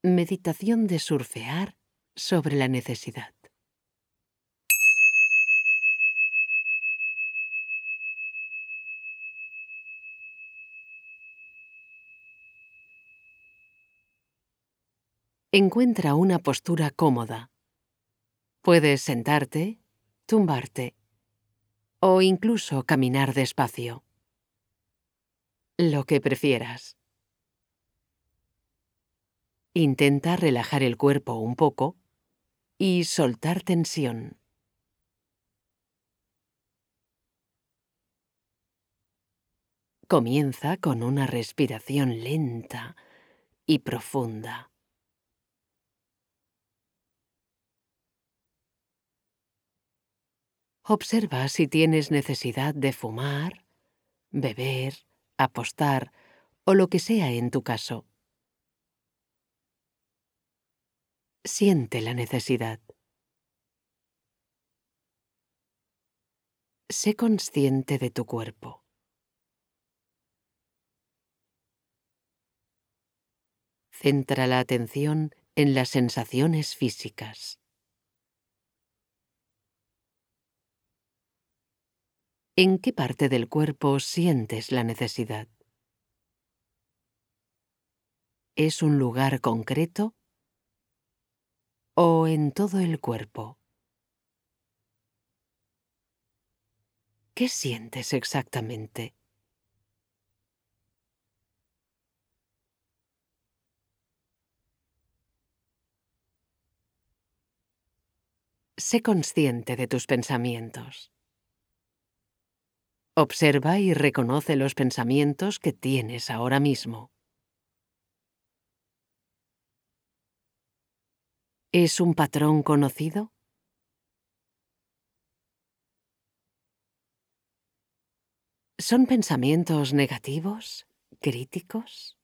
Meditación de surfear sobre la necesidad. Encuentra una postura cómoda. Puedes sentarte, tumbarte o incluso caminar despacio. Lo que prefieras. Intenta relajar el cuerpo un poco y soltar tensión. Comienza con una respiración lenta y profunda. Observa si tienes necesidad de fumar, beber, apostar o lo que sea en tu caso. Siente la necesidad. Sé consciente de tu cuerpo. Centra la atención en las sensaciones físicas. ¿En qué parte del cuerpo sientes la necesidad? ¿Es un lugar concreto o en todo el cuerpo? ¿Qué sientes exactamente? Sé consciente de tus pensamientos. Observa y reconoce los pensamientos que tienes ahora mismo. ¿Es un patrón conocido? ¿Son pensamientos negativos? ¿Críticos?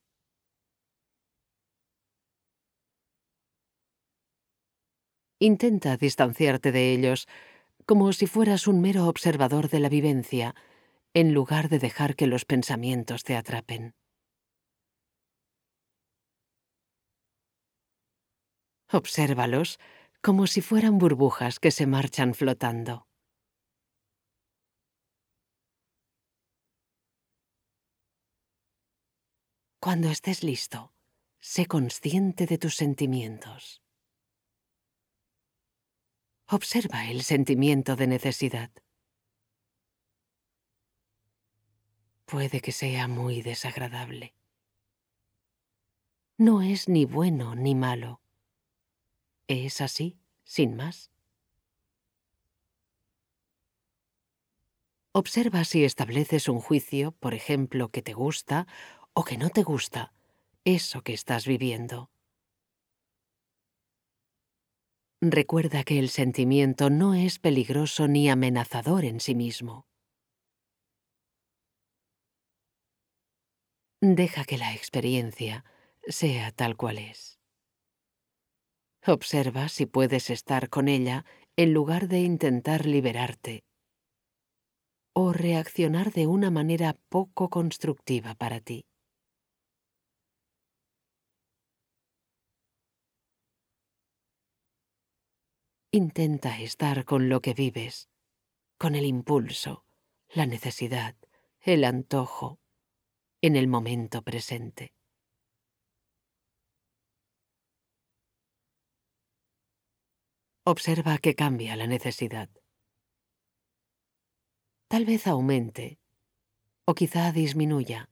Intenta distanciarte de ellos, como si fueras un mero observador de la vivencia, en lugar de dejar que los pensamientos te atrapen. Obsérvalos como si fueran burbujas que se marchan flotando. Cuando estés listo, sé consciente de tus sentimientos. Observa el sentimiento de necesidad. Puede que sea muy desagradable. No es ni bueno ni malo. Es así, sin más. Observa si estableces un juicio, por ejemplo, que te gusta o que no te gusta, eso que estás viviendo. Recuerda que el sentimiento no es peligroso ni amenazador en sí mismo. Deja que la experiencia sea tal cual es. Observa si puedes estar con ella en lugar de intentar liberarte o reaccionar de una manera poco constructiva para ti. Intenta estar con lo que vives, con el impulso, la necesidad, el antojo, en el momento presente. Observa que cambia la necesidad. Tal vez aumente, o quizá disminuya,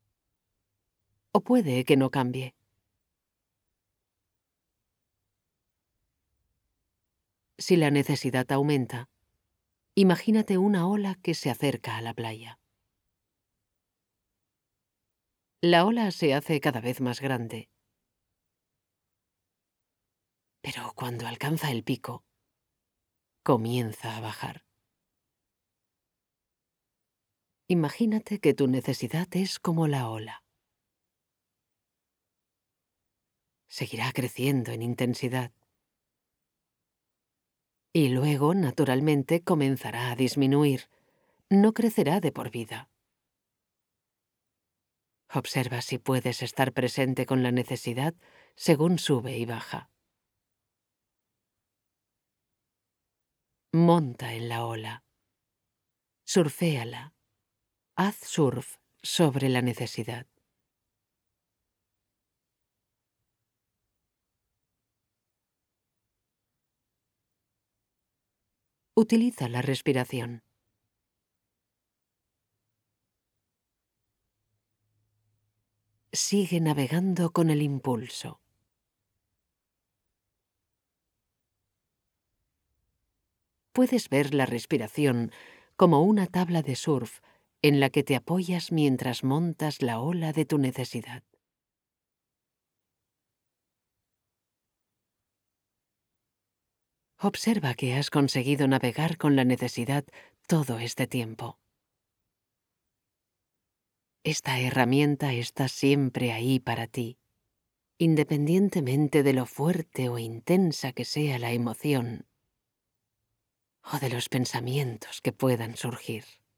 o puede que no cambie. Si la necesidad aumenta, imagínate una ola que se acerca a la playa. La ola se hace cada vez más grande, pero cuando alcanza el pico, comienza a bajar. Imagínate que tu necesidad es como la ola. Seguirá creciendo en intensidad. Y luego, naturalmente, comenzará a disminuir. No crecerá de por vida. Observa si puedes estar presente con la necesidad según sube y baja. Monta en la ola. Surféala. Haz surf sobre la necesidad. Utiliza la respiración. Sigue navegando con el impulso. Puedes ver la respiración como una tabla de surf en la que te apoyas mientras montas la ola de tu necesidad. Observa que has conseguido navegar con la necesidad todo este tiempo. Esta herramienta está siempre ahí para ti, independientemente de lo fuerte o intensa que sea la emoción o de los pensamientos que puedan surgir.